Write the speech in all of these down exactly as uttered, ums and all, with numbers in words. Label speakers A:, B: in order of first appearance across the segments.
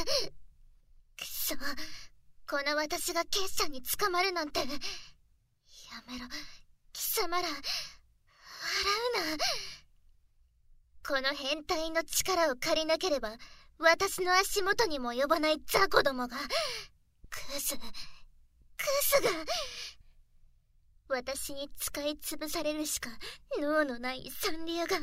A: くそ、この私が決者に捕まるなんて。やめろ、貴様ら、笑うな。この変態の力を借りなければ、私の足元にも及ばない雑魚どもが、クズ、クズが、私に使い潰されるしか脳のない三流が、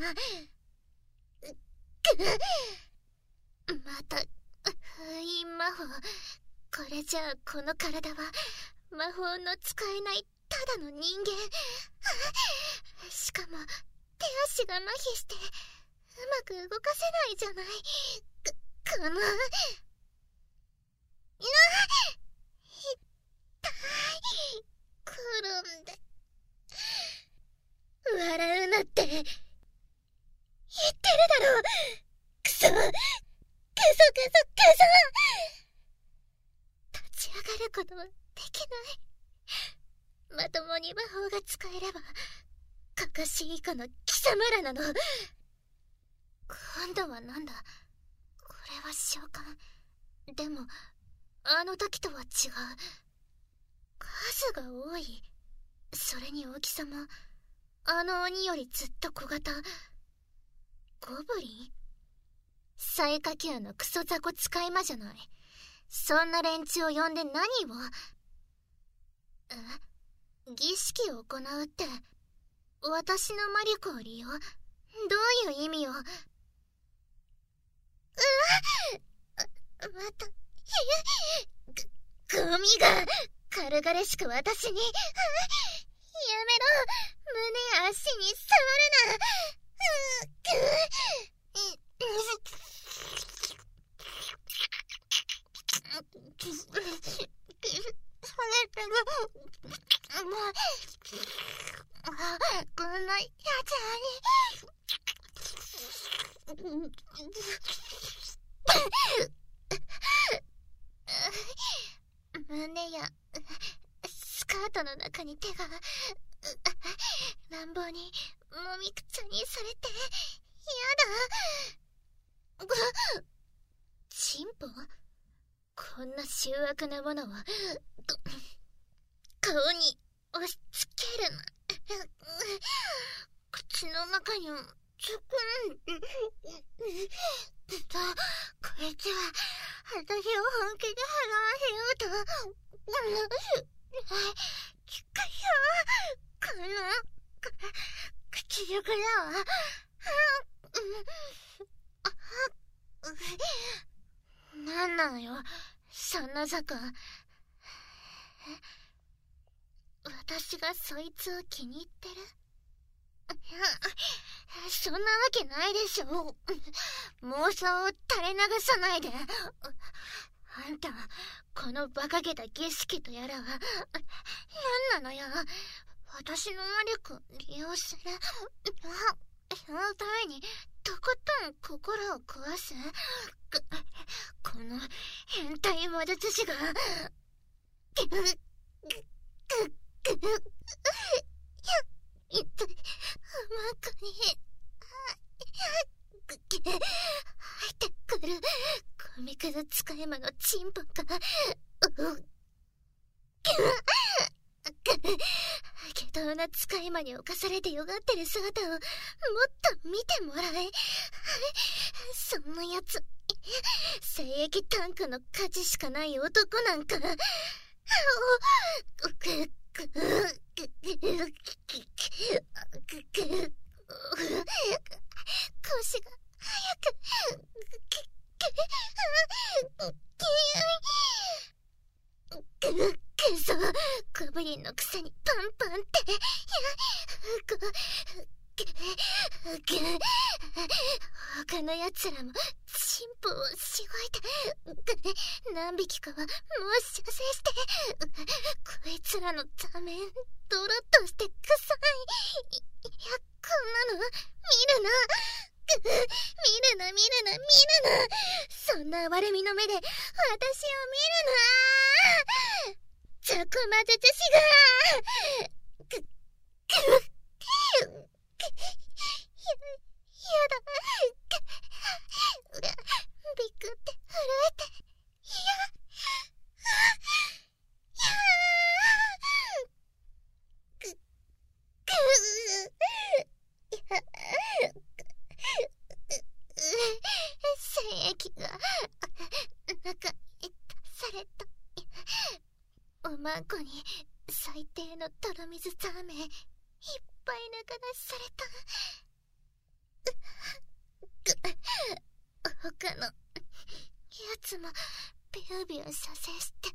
A: また封印魔法。これじゃあこの体は魔法の使えないただの人間。しかも手足が麻痺してうまく動かせないじゃない。ここのうわ痛い。転んで笑うなって言ってるだろ。クソクソクソクソ。立ち上がることはできない。まともに魔法が使えればかかし以下の貴様らなの。今度はなんだこれは召喚。でもあの時とは違う。数が多い。それに大きさもあの鬼よりずっと小型。ゴブリン？最下級のクソ雑魚使い魔じゃない。そんな連中を呼んで何を？え？儀式を行うって私の魔力を利用？どういう意味を？うわっ！またゴミが軽々しく私に。やめろ、胸や足に触るな。こんなやつに胸やスカートの中に手が乱暴にもみくちゃにされてやだ。チンポ？こんな醜悪なものを顔に押し付けるな。口の中にもつくんだ。こいつは私を本気で払わせようと。ちっかしょ、この口力だわ。なんなのよそんな雑魚。私がそいつを気に入ってる？そんなわけないでしょ。妄想を垂れ流さないで。あんた、この馬鹿げた儀式とやらは何なのよ。私の魔力を利用する。そのためにとことん心を壊す。この変態魔術師が。いっぱい甘くに入ってくるゴミくず使い魔のチンポが。下等な使い魔に侵されてよがってる姿をもっと見てもらえ。そんなやつ聖域タンクの価値しかない男なんか。腰が早く。くそ、ゴブリンのくせにパンパンって。他のやつらもチンポをしごいて何匹かはもう射精して、こいつらのためドロッとして臭い。いや、こんなの見るな。見るな見るな見るな。そんな哀れみの目で私を見るな。雑魚魔術師が。く、く、や、やだ。ビクって震えて。 あんこに最低の泥水ザーメンいっぱい流された。他のやつもビュービュー射精して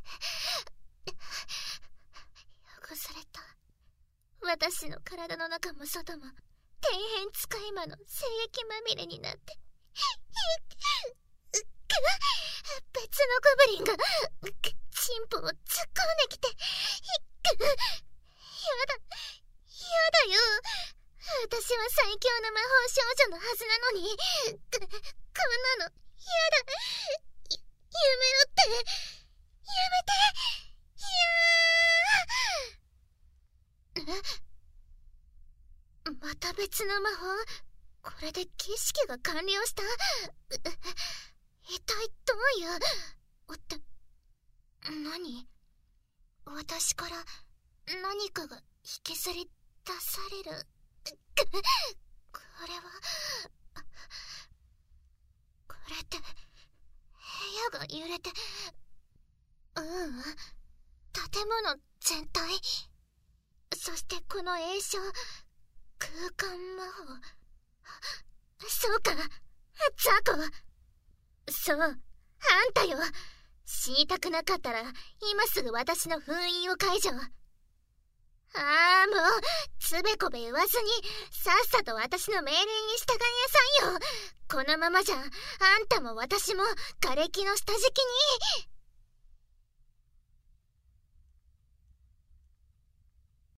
A: 汚された。私の体の中も外も底辺使い魔の精液まみれになって別のゴブリンがチンポを突っ込んできて、やだ、やだよ。私は最強の魔法少女のはずなのに、こ、こんなの、やだ。や、やめろって。やめて。いやー。え？また別の魔法？これで儀式が完了した？一体どういう、おって、何？私から何かが引きずり出される。これは、これって、部屋が揺れて、ううん、建物全体、そしてこの詠唱、空間魔法。そうか、ザコ。そう、あんたよ。死にたくなかったら今すぐ私の封印を解除。ああ、もうつべこべ言わずにさっさと私の命令に従いなさいよ。このままじゃあんたも私も瓦礫の下敷きに。